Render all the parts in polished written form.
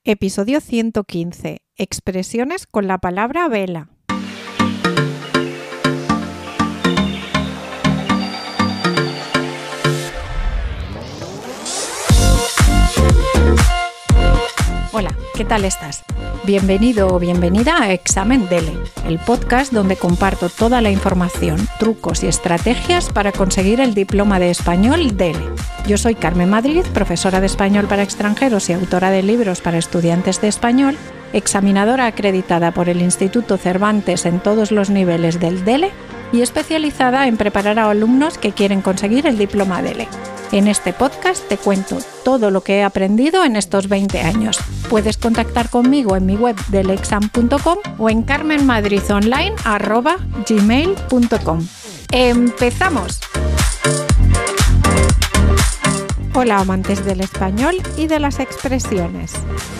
Episodio 115. Expresiones con la palabra vela. Hola, ¿qué tal estás? Bienvenido o bienvenida a Examen DELE, el podcast donde comparto toda la información, trucos y estrategias para conseguir el diploma de español DELE. Yo soy Carmen Madrid, profesora de español para extranjeros y autora de libros para estudiantes de español, examinadora acreditada por el Instituto Cervantes en todos los niveles del DELE y especializada en preparar a alumnos que quieren conseguir el diploma DELE. En este podcast te cuento todo lo que he aprendido en estos 20 años. Puedes contactar conmigo en mi web delexam.com o en carmenmadridonline@gmail.com. ¡Empezamos! Hola amantes del español y de las expresiones.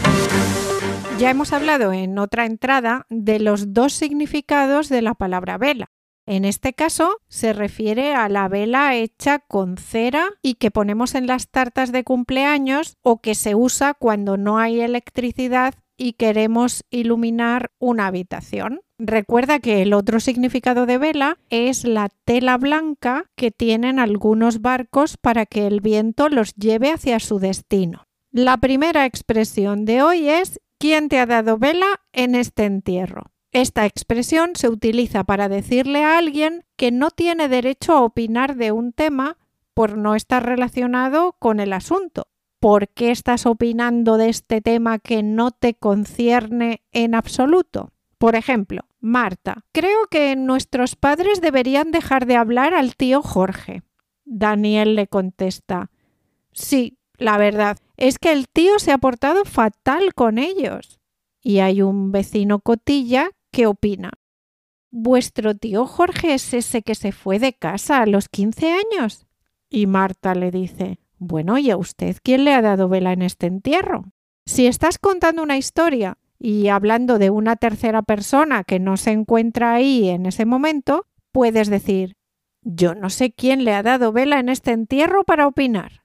Ya hemos hablado en otra entrada de los dos significados de la palabra vela. En este caso se refiere a la vela hecha con cera y que ponemos en las tartas de cumpleaños o que se usa cuando no hay electricidad y queremos iluminar una habitación. Recuerda que el otro significado de vela es la tela blanca que tienen algunos barcos para que el viento los lleve hacia su destino. La primera expresión de hoy es ¿quién te ha dado vela en este entierro? Esta expresión se utiliza para decirle a alguien que no tiene derecho a opinar de un tema por no estar relacionado con el asunto. ¿Por qué estás opinando de este tema que no te concierne en absoluto? Por ejemplo, Marta, creo que nuestros padres deberían dejar de hablar al tío Jorge. Daniel le contesta, sí, la verdad, es que el tío se ha portado fatal con ellos. Y hay un vecino cotilla que opina, ¿vuestro tío Jorge es ese que se fue de casa a los 15 años? Y Marta le dice, bueno, ¿y a usted quién le ha dado vela en este entierro? Si estás contando una historia y hablando de una tercera persona que no se encuentra ahí en ese momento, puedes decir, yo no sé quién le ha dado vela en este entierro para opinar.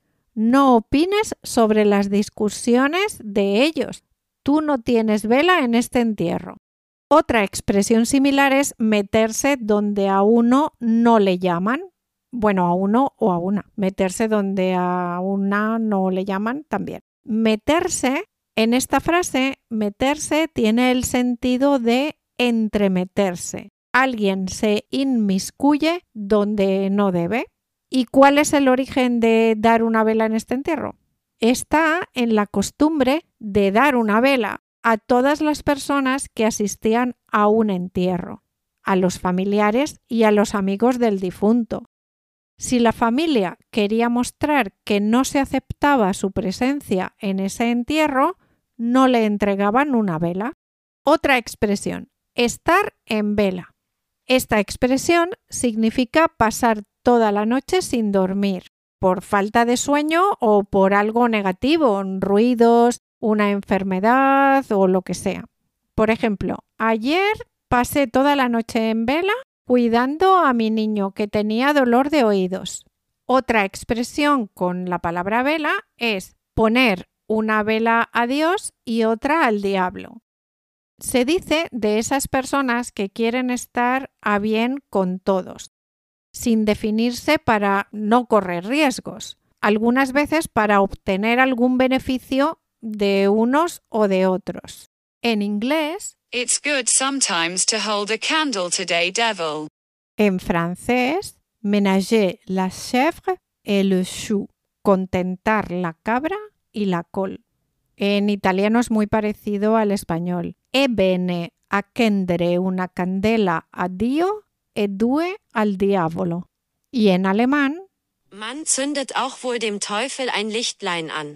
No opines sobre las discusiones de ellos. Tú no tienes vela en este entierro. Otra expresión similar es meterse donde a uno no le llaman. Bueno, a uno o a una. Meterse donde a una no le llaman también. Meterse, en esta frase, meterse tiene el sentido de entremeterse. Alguien se inmiscuye donde no debe. ¿Y cuál es el origen de dar una vela en este entierro? Está en la costumbre de dar una vela a todas las personas que asistían a un entierro, a los familiares y a los amigos del difunto. Si la familia quería mostrar que no se aceptaba su presencia en ese entierro, no le entregaban una vela. Otra expresión, estar en vela. Esta expresión significa pasar toda la noche sin dormir, por falta de sueño o por algo negativo, ruidos, una enfermedad o lo que sea. Por ejemplo, ayer pasé toda la noche en vela cuidando a mi niño que tenía dolor de oídos. Otra expresión con la palabra vela es poner una vela a Dios y otra al diablo. Se dice de esas personas que quieren estar a bien con todos, sin definirse para no correr riesgos, algunas veces para obtener algún beneficio de unos o de otros. En inglés, It's good sometimes to hold a candle today, devil. En francés, ménager la chèvre et le chou, contentar la cabra y la col. En italiano es muy parecido al español. È bene accendere una candela a Dio e due al diavolo. Y en alemán, Man zündet auch wohl dem Teufel ein Lichtlein an.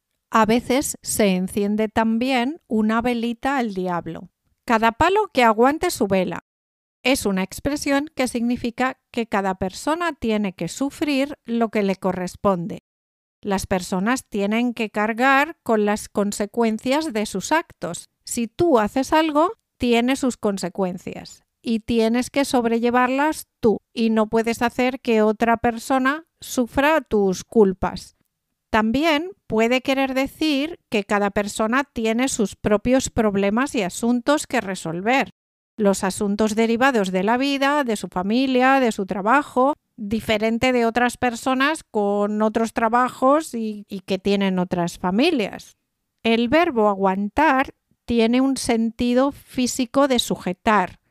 a veces se enciende también una velita al diablo. Cada palo que aguante su vela. Es una expresión que significa que cada persona tiene que sufrir lo que le corresponde. Las personas tienen que cargar con las consecuencias de sus actos. Si tú haces algo, tiene sus consecuencias y tienes que sobrellevarlas tú y no puedes hacer que otra persona sufra tus culpas. También puede querer decir que cada persona tiene sus propios problemas y asuntos que resolver. Los asuntos derivados de la vida, de su familia, de su trabajo, diferente de otras personas con otros trabajos y que tienen otras familias. El verbo aguantar tiene un sentido físico de sujetar,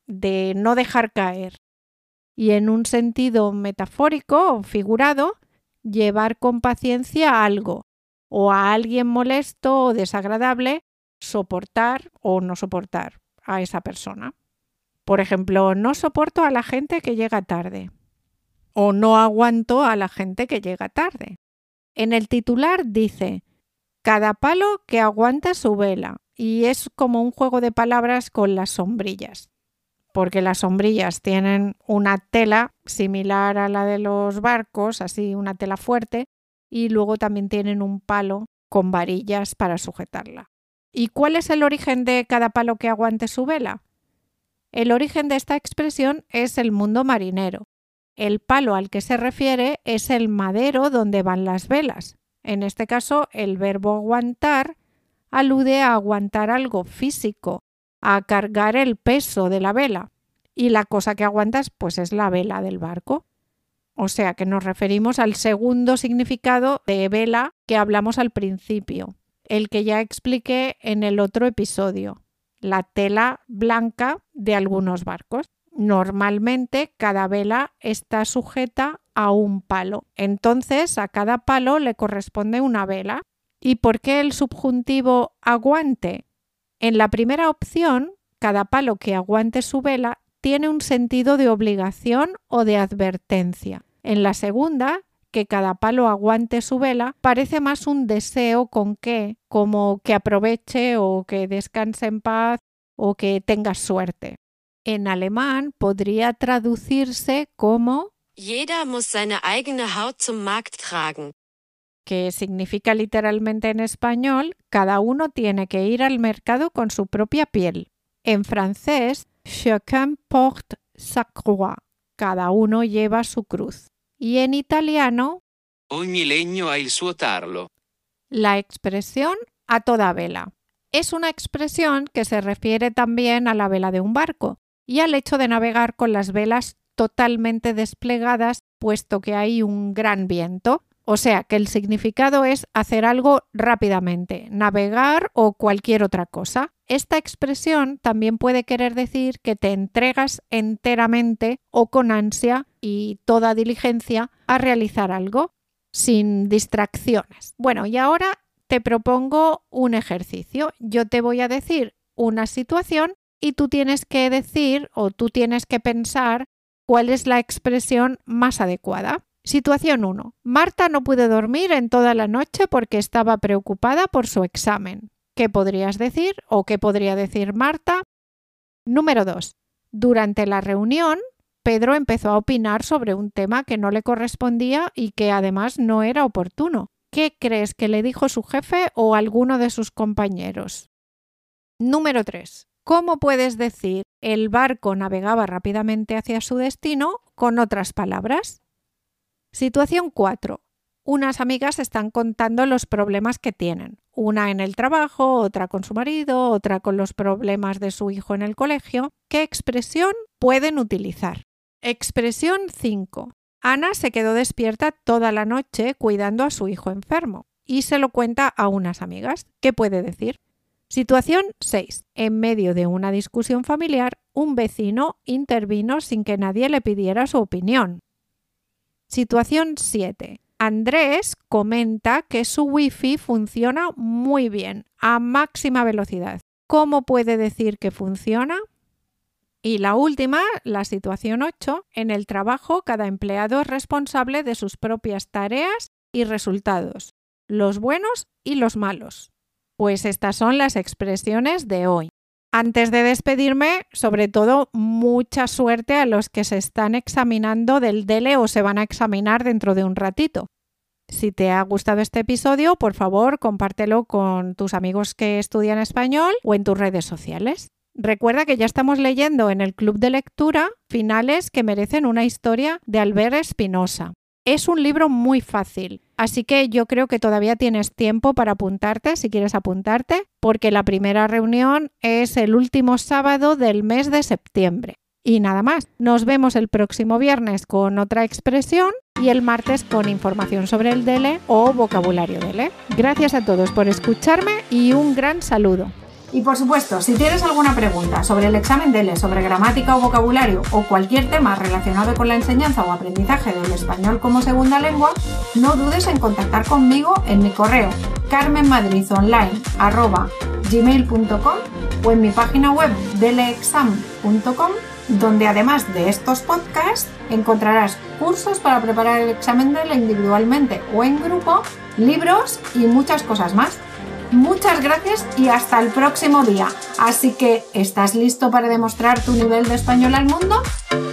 de no dejar caer. Y en un sentido metafórico o figurado, llevar con paciencia algo o a alguien molesto o desagradable, soportar o no soportar a esa persona. Por ejemplo, no soporto a la gente que llega tarde o no aguanto a la gente que llega tarde. En el titular dice, cada palo que aguanta su vela, y es como un juego de palabras con las sombrillas, porque las sombrillas tienen una tela similar a la de los barcos, así una tela fuerte, y luego también tienen un palo con varillas para sujetarla. ¿Y cuál es el origen de cada palo que aguante su vela? El origen de esta expresión es el mundo marinero. El palo al que se refiere es el madero donde van las velas. En este caso, el verbo aguantar alude a aguantar algo físico, a cargar el peso de la vela. Y la cosa que aguantas, pues es la vela del barco. O sea que nos referimos al segundo significado de vela que hablamos al principio, el que ya expliqué en el otro episodio, la tela blanca de algunos barcos. Normalmente cada vela está sujeta a un palo. Entonces a cada palo le corresponde una vela. ¿Y por qué el subjuntivo aguante? En la primera opción, cada palo que aguante su vela tiene un sentido de obligación o de advertencia. En la segunda, que cada palo aguante su vela, parece más un deseo con que, como que aproveche o que descanse en paz o que tenga suerte. En alemán podría traducirse como Jeder muss seine eigene Haut zum Markt tragen. Que significa literalmente en español, cada uno tiene que ir al mercado con su propia piel. En francés, chacun porte sa croix, cada uno lleva su cruz. Y en italiano, Ogni legno ha il suo tarlo. la expresión a toda vela. Es una expresión que se refiere también a la vela de un barco y al hecho de navegar con las velas totalmente desplegadas, puesto que hay un gran viento. O sea que el significado es hacer algo rápidamente, navegar o cualquier otra cosa. Esta expresión también puede querer decir que te entregas enteramente o con ansia y toda diligencia a realizar algo, sin distracciones. Bueno, y ahora te propongo un ejercicio. Yo te voy a decir una situación y tú tienes que decir o tú tienes que pensar cuál es la expresión más adecuada. Situación 1. Marta no pudo dormir en toda la noche porque estaba preocupada por su examen. ¿Qué podrías decir o qué podría decir Marta? Número 2. Durante la reunión, Pedro empezó a opinar sobre un tema que no le correspondía y que además no era oportuno. ¿Qué crees que le dijo su jefe o alguno de sus compañeros? Número 3. ¿Cómo puedes decir el barco navegaba rápidamente hacia su destino con otras palabras? Situación 4. Unas amigas están contando los problemas que tienen. Una en el trabajo, otra con su marido, otra con los problemas de su hijo en el colegio. ¿Qué expresión pueden utilizar? Expresión 5. Ana se quedó despierta toda la noche cuidando a su hijo enfermo y se lo cuenta a unas amigas. ¿Qué puede decir? Situación 6. En medio de una discusión familiar, un vecino intervino sin que nadie le pidiera su opinión. Situación 7. Andrés comenta que su wifi funciona muy bien, a máxima velocidad. ¿Cómo puede decir que funciona? Y la última, la situación 8. En el trabajo, cada empleado es responsable de sus propias tareas y resultados, los buenos y los malos. Pues estas son las expresiones de hoy. Antes de despedirme, sobre todo, mucha suerte a los que se están examinando del DELE o se van a examinar dentro de un ratito. Si te ha gustado este episodio, por favor, compártelo con tus amigos que estudian español o en tus redes sociales. Recuerda que ya estamos leyendo en el Club de Lectura Finales que merecen una historia de Albert Espinosa. Es un libro muy fácil, así que yo creo que todavía tienes tiempo para apuntarte, si quieres apuntarte, porque la primera reunión es el último sábado del mes de septiembre. Y nada más, nos vemos el próximo viernes con otra expresión y el martes con información sobre el DELE o vocabulario DELE. Gracias a todos por escucharme y un gran saludo. Y por supuesto, si tienes alguna pregunta sobre el examen DELE, sobre gramática o vocabulario o cualquier tema relacionado con la enseñanza o aprendizaje del español como segunda lengua, no dudes en contactar conmigo en mi correo carmenmadridonline@gmail.com o en mi página web deleexam.com, donde además de estos podcasts encontrarás cursos para preparar el examen DELE individualmente o en grupo, libros y muchas cosas más. Muchas gracias y hasta el próximo día. Así que, ¿estás listo para demostrar tu nivel de español al mundo?